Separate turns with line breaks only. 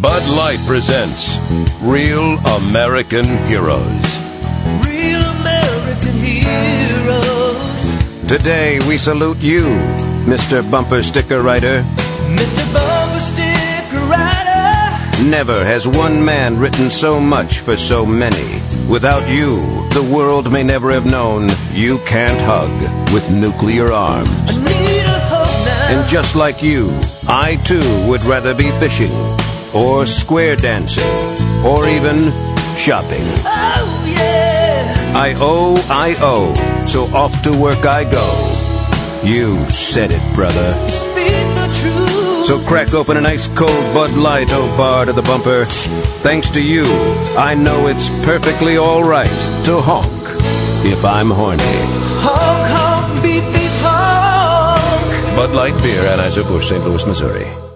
Bud Light presents Real American Heroes.
Real American heroes.
Today we salute you, Mr. Bumper Sticker Writer.
Mr. Bumper Sticker Writer.
Never has one man written so much for so many. Without you, the world may never have known you can't hug with nuclear arms.
I need a hug now.
And just like you, I too would rather be fishing, or square dancing, or even shopping.
Oh, yeah.
I owe, so off to work I go. You said it, brother.
Speak the truth.
So crack open an ice cold Bud Light, oh Bard of the Bumper. Thanks to you, I know it's perfectly all right to honk if I'm horny.
Honk, honk, beep, beep, honk.
Bud Light Beer, Anheuser-Busch, St. Louis, Missouri.